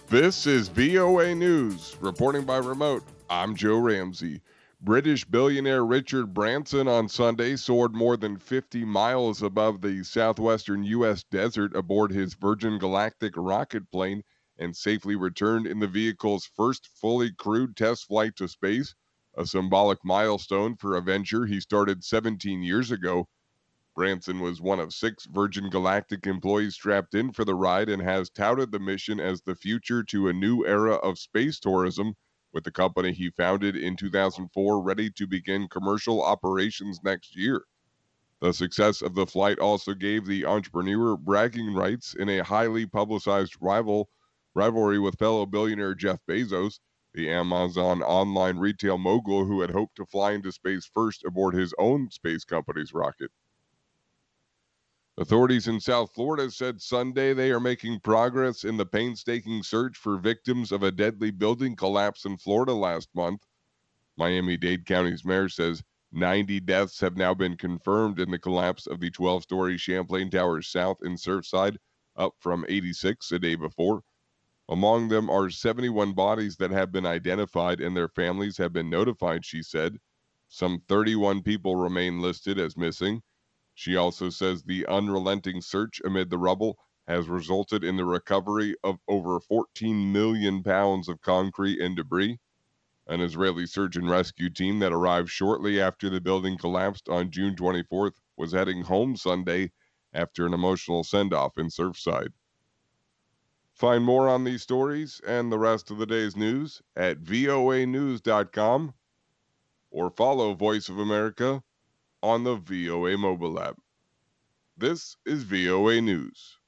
This is VOA News. Reporting by remote, I'm Joe Ramsey. British billionaire Richard Branson on Sunday soared more than 50 miles above the southwestern U.S. desert aboard his Virgin Galactic rocket plane and safely returned in the vehicle's first fully crewed test flight to space, a symbolic milestone for a venture he started 17 years ago. Branson was one of 6 Virgin Galactic employees strapped in for the ride and has touted the mission as the future to a new era of space tourism, with the company he founded in 2004 ready to begin commercial operations next year. The success of the flight also gave the entrepreneur bragging rights in a highly publicized rivalry with fellow billionaire Jeff Bezos, the Amazon online retail mogul who had hoped to fly into space first aboard his own space company's rocket. Authorities in South Florida said Sunday they are making progress in the painstaking search for victims of a deadly building collapse in Florida last month. Miami-Dade County's mayor says 90 deaths have now been confirmed in the collapse of the 12-story Champlain Towers South in Surfside, up from 86 a day before. Among them are 71 bodies that have been identified and their families have been notified, she said. Some 31 people remain listed as missing. She also says the unrelenting search amid the rubble has resulted in the recovery of over 14 million pounds of concrete and debris. An Israeli search and rescue team that arrived shortly after the building collapsed on June 24th was heading home Sunday after an emotional send-off in Surfside. Find more on these stories and the rest of the day's news at voanews.com or follow Voice of America on the VOA mobile app. This is VOA News.